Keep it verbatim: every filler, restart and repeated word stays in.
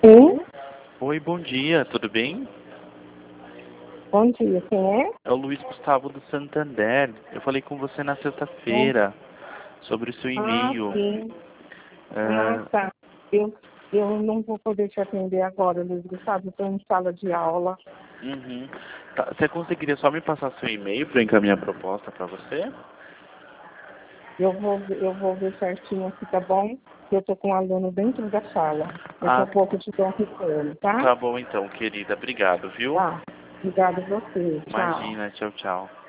Sim, Oi, bom dia, tudo bem? bom dia, quem é? É o Luiz Gustavo do Santander. Eu falei com você na Bom- sexta-feira sobre o seu Ah, e-mail. sim. Ah, Ah, tá. Eu, eu não vou poder te atender agora, Luiz Gustavo, eu estou em sala de aula. uhum. Tá, você conseguiria só me passar seu e-mail para encaminhar a proposta para você? Eu vou, eu vou ver certinho aqui, tá bom? Eu estou com um aluno dentro da sala. Daqui Ah, a pouco eu te dou um retorno, tá? tá bom então, querida. Obrigado, viu? Tá. Obrigada a você. Tchau. Imagina, tchau, tchau.